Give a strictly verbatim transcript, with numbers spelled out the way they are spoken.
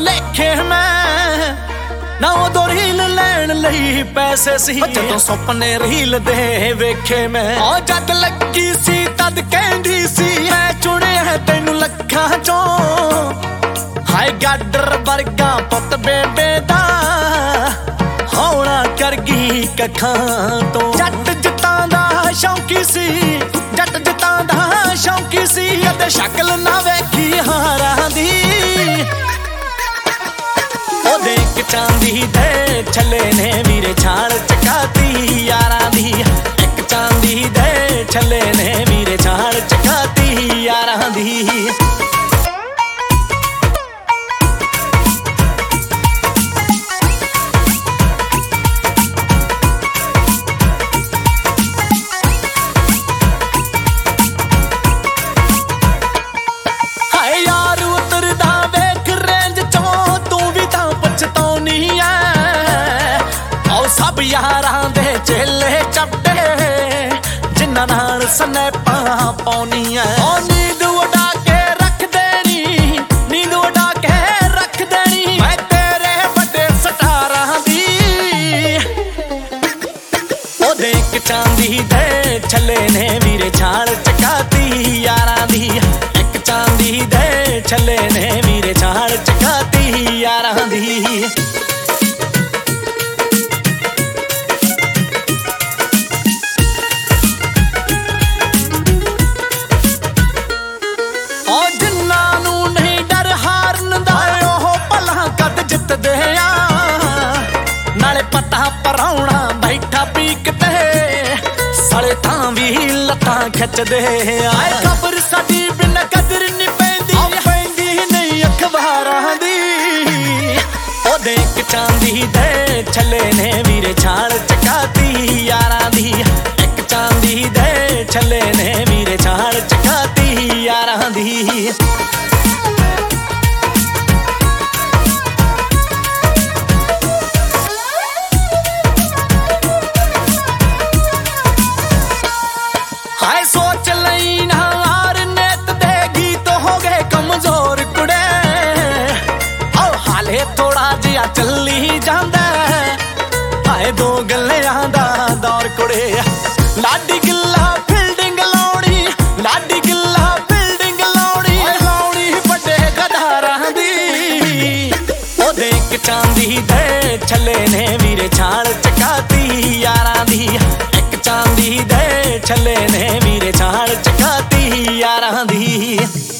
लेखे मैं ना उदो रील लैन लई पैसे सी जदों सुपने रील दे वेखे मैं ओ जद लगी सी तद कहंदी सी मैं चुने है तैनू लखां चों हाय गाडर वर्गा पुत बेबे दा होना कर गई कखां तो जट जटां दा शौकी सी जट जटां दा शौकी सी अते शक्ल ना वेखी हारां दी ओ देख चांदी दे छले ने वीरे छाल चकाती यारां दी एक चांदी दे छले ने वीरे छाल चकाती यारां दी यारां दे चेले चपटे जिन्ना नाल स्नैपां पाउनियां ओ नींद उड़ा के रख देनी नींद उड़ा के रख देनी मैं तेरे बड़े सटारां दी ओ देख चांदी दे छले ने वीरे छाल चकाती यारां दी एक चांदी दे छले ने वीरे छाल चकाती यारां दी पता पराउणा बैठा पीकते साले तां भी लत्तां खिचदे आए खबर साडी बिन कदर नहीं पैंदी पैंदी नहीं अखबारां दी ओ देख चांदी दे छले ने वीरे छाल चकाती यारां दी एक चांदी दे छले ने वीरे छाल चकाती यारां दी सोच लई ना हार नेत देगी तो हो गए कमजोर कुड़े ओ हाले थोड़ा जिहा चली जांदा हाय दो गल्लियां दा दौर कुड़े लाडी गिल्ला फील्डिंग लाउणी लाडी गिल्ला फील्डिंग लाउणी लाउणी बड़े गधारां दी ओ देख चांदी दे छले ने वीरे छाल चकाती यारां दी एक चांदी दे छले ने वीरे छाल चकाती यारां दी।